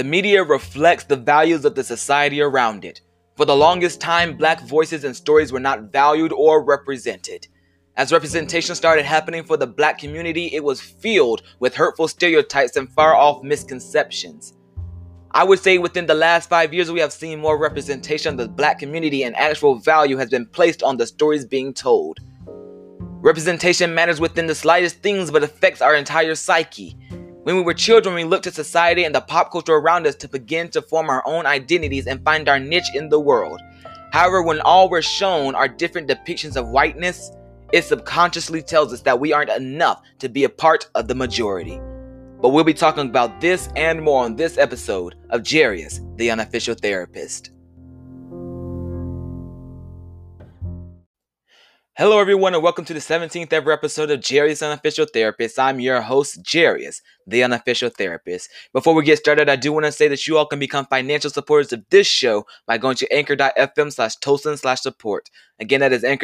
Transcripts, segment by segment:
The media reflects the values of the society around it. For the longest time, black voices and stories were not valued or represented. As representation started happening for the black community, it was filled with hurtful stereotypes and far-off misconceptions. I would say within the last 5 years, we have seen more representation of the black community and actual value has been placed on the stories being told. Representation matters within the slightest things but affects our entire psyche. When we were children, we looked to society and the pop culture around us to begin to form our own identities and find our niche in the world. However, when all we're shown are different depictions of whiteness, it subconsciously tells us that we aren't enough to be a part of the majority. But we'll be talking about this and more on this episode of Jarius, the Unofficial Therapist. Hello everyone and welcome to the 17th ever episode of Jarius, Unofficial Therapist. I'm your host, Jarius, the Unofficial Therapist. Before we get started, I do want to say that you all can become financial supporters of this show by going to anchor.fm/tosin/support. Again, that is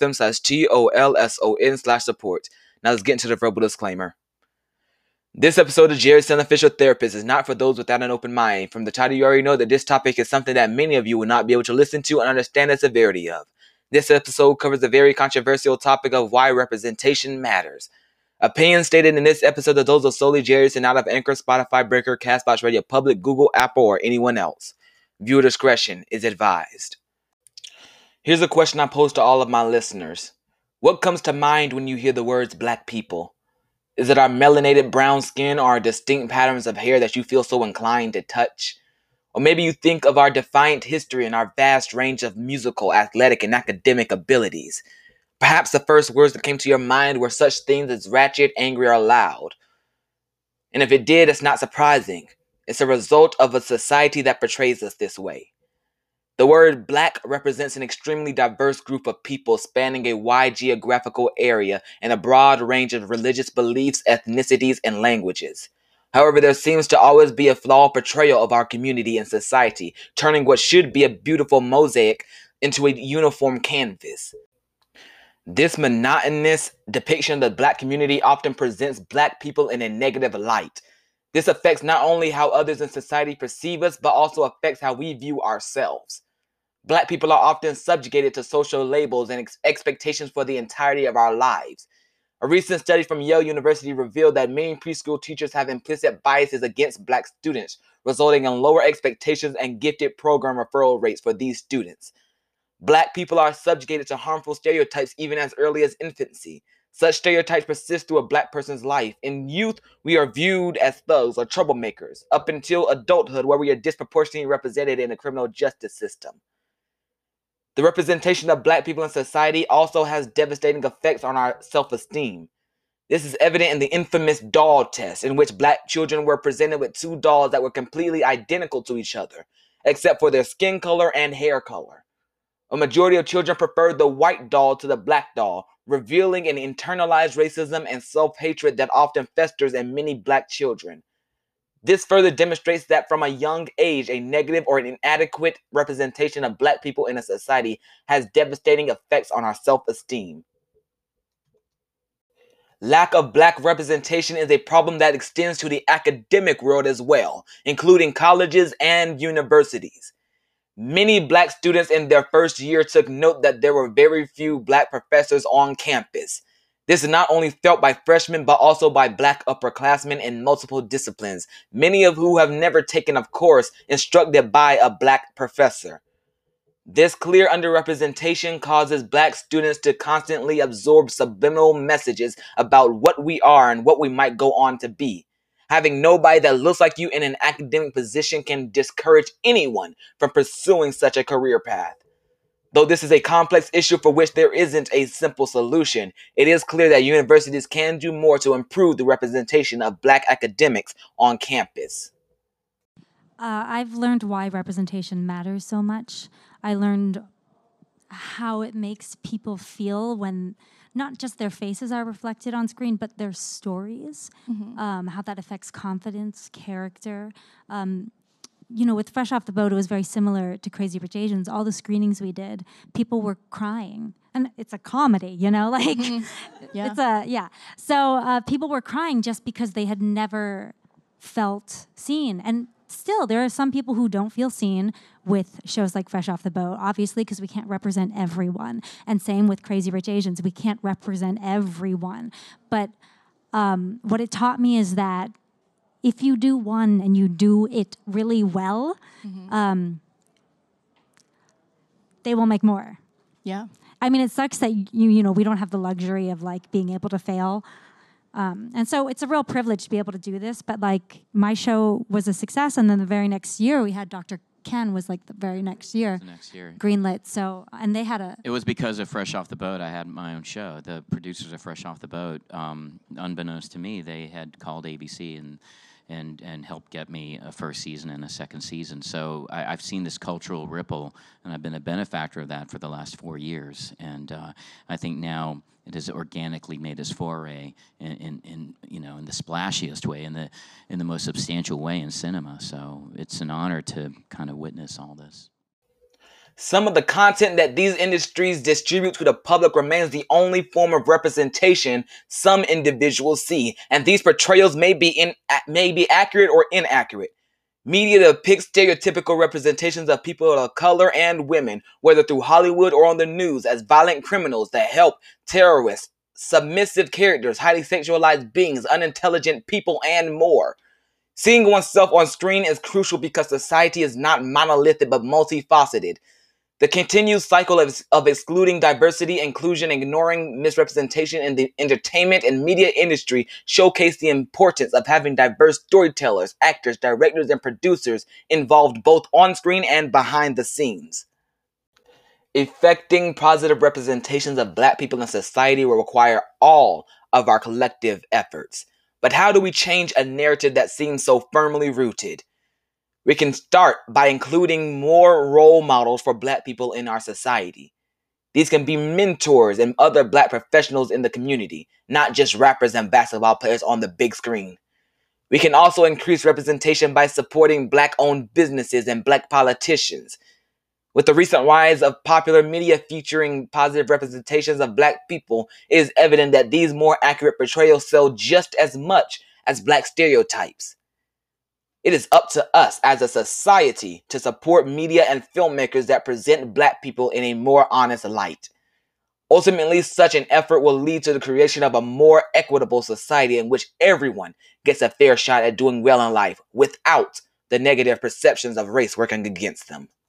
anchor.fm/TOLSON/support. Now let's get into the verbal disclaimer. This episode of Jarius, Unofficial Therapist is not for those without an open mind. From the title, you already know that this topic is something that many of you will not be able to listen to and understand the severity of. This episode covers a very controversial topic of why representation matters. Opinions stated in this episode are those of solely Jarius and not of Anchor, Spotify, Breaker, Castbox Radio Public, Google, Apple, or anyone else. Viewer discretion is advised. Here's a question I pose to all of my listeners. What comes to mind when you hear the words black people? Is it our melanated brown skin or our distinct patterns of hair that you feel so inclined to touch? Or maybe you think of our defiant history and our vast range of musical, athletic, and academic abilities. Perhaps the first words that came to your mind were such things as ratchet, angry, or loud. And if it did, it's not surprising. It's a result of a society that portrays us this way. The word black represents an extremely diverse group of people spanning a wide geographical area and a broad range of religious beliefs, ethnicities, and languages. However, there seems to always be a flawed portrayal of our community and society, turning what should be a beautiful mosaic into a uniform canvas. This monotonous depiction of the black community often presents black people in a negative light. This affects not only how others in society perceive us, but also affects how we view ourselves. Black people are often subjugated to social labels and expectations for the entirety of our lives. A recent study from Yale University revealed that many preschool teachers have implicit biases against black students, resulting in lower expectations and gifted program referral rates for these students. Black people are subjugated to harmful stereotypes even as early as infancy. Such stereotypes persist through a black person's life. In youth, we are viewed as thugs or troublemakers, up until adulthood, where we are disproportionately represented in the criminal justice system. The representation of black people in society also has devastating effects on our self-esteem. This is evident in the infamous doll test, in which black children were presented with two dolls that were completely identical to each other, except for their skin color and hair color. A majority of children preferred the white doll to the black doll, revealing an internalized racism and self-hatred that often festers in many black children. This further demonstrates that from a young age, a negative or an inadequate representation of black people in a society has devastating effects on our self-esteem. Lack of black representation is a problem that extends to the academic world as well, including colleges and universities. Many black students in their first year took note that there were very few black professors on campus. This is not only felt by freshmen, but also by black upperclassmen in multiple disciplines, many of who have never taken a course instructed by a black professor. This clear underrepresentation causes black students to constantly absorb subliminal messages about what we are and what we might go on to be. Having nobody that looks like you in an academic position can discourage anyone from pursuing such a career path. Though this is a complex issue for which there isn't a simple solution, it is clear that universities can do more to improve the representation of black academics on campus. I've learned why representation matters so much. I learned how it makes people feel when not just their faces are reflected on screen, but their stories, how that affects confidence, character. With Fresh Off the Boat, it was very similar to Crazy Rich Asians. All the screenings we did, people were crying. And it's a comedy, So people were crying just because they had never felt seen. And still, there are some people who don't feel seen with shows like Fresh Off the Boat, obviously, because we can't represent everyone. And same with Crazy Rich Asians. We can't represent everyone. But what it taught me is that if you do one and you do it really well, they will make more. Yeah. I mean, it sucks that we don't have the luxury of like being able to fail. And so it's a real privilege to be able to do this. But like my show was a success, and then the very next year we had Dr. Ken was like the very next year. The next year. Greenlit. So, and they had It was because of Fresh Off the Boat. I had my own show. The producers of Fresh Off the Boat, unbeknownst to me, they had called ABC and helped get me a first season and a second season. So I've seen this cultural ripple, and I've been a benefactor of that for the last 4 years. And I think now it has organically made its foray in the splashiest way, in the most substantial way in cinema. So it's an honor to kind of witness all this. Some of the content that these industries distribute to the public remains the only form of representation some individuals see, and these portrayals may be accurate or inaccurate. Media depicts stereotypical representations of people of color and women, whether through Hollywood or on the news, as violent criminals that help, terrorists, submissive characters, highly sexualized beings, unintelligent people, and more. Seeing oneself on screen is crucial because society is not monolithic but multifaceted. The continued cycle of excluding diversity, inclusion, and ignoring misrepresentation in the entertainment and media industry showcase the importance of having diverse storytellers, actors, directors, and producers involved both on screen and behind the scenes. Effecting positive representations of Black people in society will require all of our collective efforts. But how do we change a narrative that seems so firmly rooted? We can start by including more role models for Black people in our society. These can be mentors and other Black professionals in the community, not just rappers and basketball players on the big screen. We can also increase representation by supporting Black-owned businesses and Black politicians. With the recent rise of popular media featuring positive representations of Black people, it is evident that these more accurate portrayals sell just as much as Black stereotypes. It is up to us as a society to support media and filmmakers that present Black people in a more honest light. Ultimately, such an effort will lead to the creation of a more equitable society in which everyone gets a fair shot at doing well in life without the negative perceptions of race working against them.